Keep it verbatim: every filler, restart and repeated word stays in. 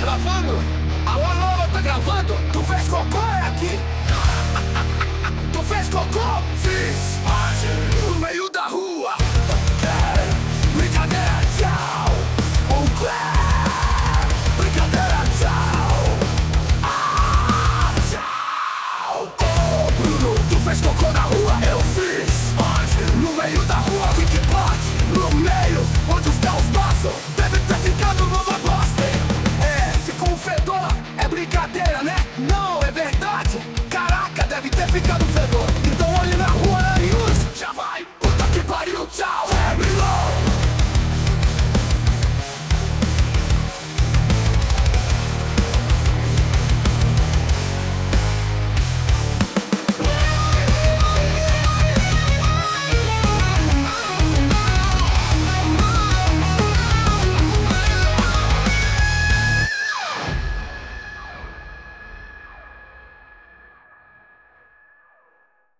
gravando? Alô, alô, tá gravando? Tu fez cocô é aqui? Tu fez cocô? Fiz no meio da rua. Brincadeira, tchau. Um clé. Brincadeira, tchau. Ah, tchau. Oh, Bruno, tu fez cocô na rua? Eu fiz no meio da rua. Quick Pot, no meio, onde os carros passam. Deve ter ficado numa bosta. É, ficou um fedor. É brincadeira, né? Não, é verdade. Caraca, deve ter ficado